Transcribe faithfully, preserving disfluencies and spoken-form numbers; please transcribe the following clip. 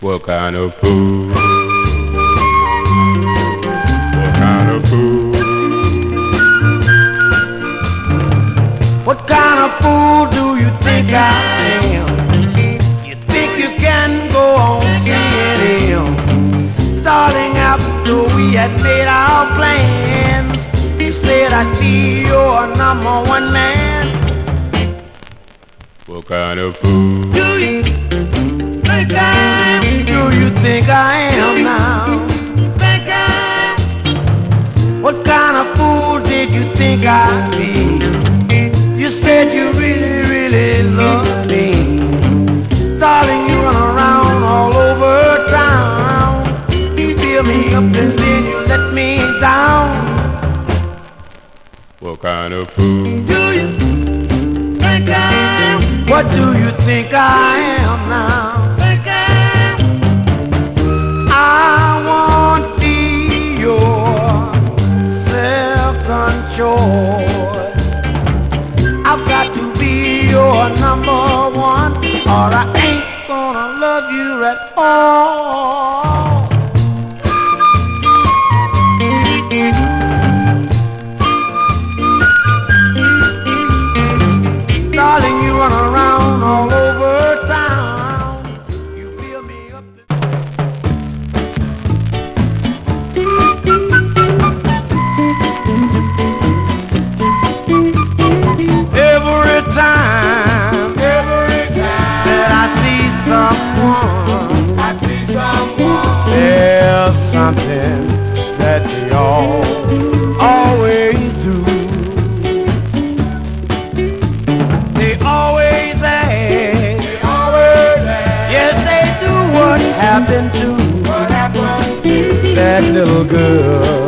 What kind of food? What kind of food? What kind of fool do you think I am? You think you can go on seeing him? Darling, after we had made our plans, you said I'd be your number one man. What kind of food? Do you think I am? Do you think I am now? Think I am? What kind of fool did you think I'd be? You said you really, really love me. Darling, you run around all over town. You fill me up and then you let me down. What kind of food? Do you think I am? What do you think I am now? Think I am? I want be your second choice. I've got to be your number one, or I ain't gonna love you at all. Darling, you run around all over town. You fill me up. Every time, every time that I see someone, I see someone, there's something that they all always do. They always ask, they always ask, yes they do. What happened to, what happened to that little girl